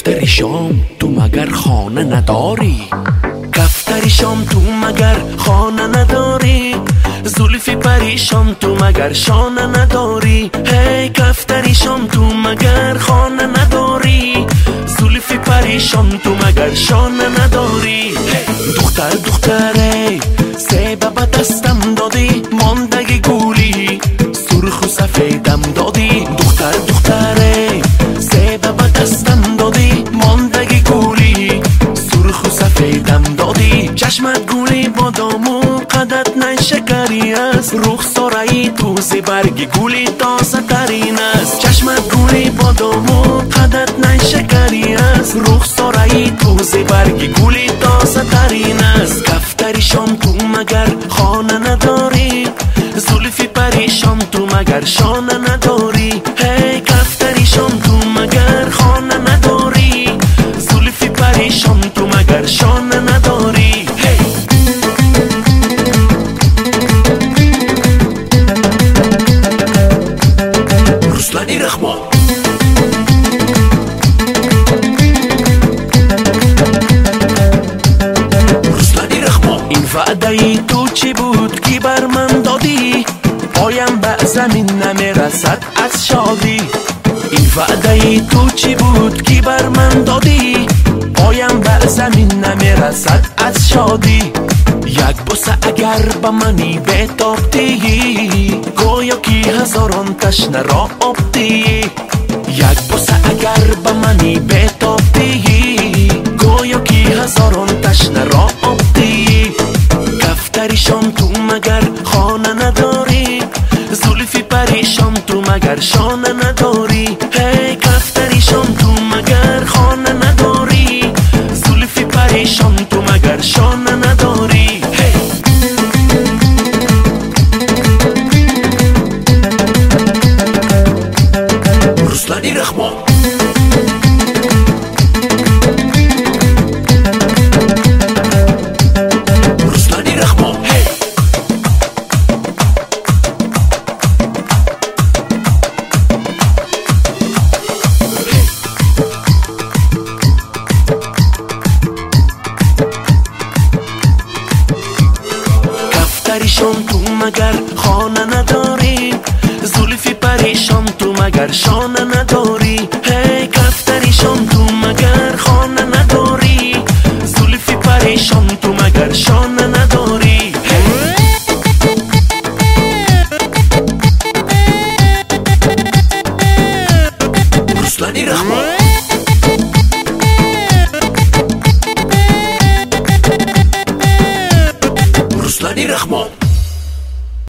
دختر شام تو مگر خانه نداری؟ دفتر شام تو مگر خانه نداری؟ زلفی پریشان تو مگر شانه نداری؟ هی دفتر شام تو مگر خانه نداری؟ زلفی پریشان تو مگر شانه نداری؟ دختره سبب دستم دادی ماندگی گولی سرخ و سفیدم دادی. دختره سبب دستم دادی ماندگی گولی سرخ و سفیدم دادی. چشمت گولی بادام و قدت نشکری است، رخساره‌ای توزی برگ گولی تازه ترین است. چشمت گولی بادام و قدت نشکری است، رخساره‌ای توزی برگ گولی تازه ترین است. دفتر شام تو مگر خانه نداری؟ زلفی پریشان تو مگر شانه نداری؟ هی دفتر شام تو مگر خانه نداری؟ زلفی پریشان تو مگر شانه نداری؟ رسلانی رحمان این وعده ای تو چی بود که بر من دادی؟ پایم به زمین نمیرسد از شادی. این وعده ای تو چی بود که بر من دادی؟ پایم به زمین نمیرسد از شادی. یک بوسه اگر به منی بتابتی، گویا که هزاران تشنه را آبتی. یک بوسه اگر به منی بتابتی، گویا که هزاران تشنه را آبتی. دفتر شام تو مگر خانه نداری؟ زلفی پریشان تو مگر شانه نداری؟ هی دفتر شام تو مگر خانه نداری؟ زلفی پریشان تو مگر شانه نداری؟ رسلانی رحمان شام تو مگر خانه نداری؟ زلفی پریشان تو مگر شانه نداری؟ هی دفتر شام تو مگر خانه نداری؟ زلفی پریشان تو مگر شانه نداری؟ رسلانی رحمان رسلانی رحمان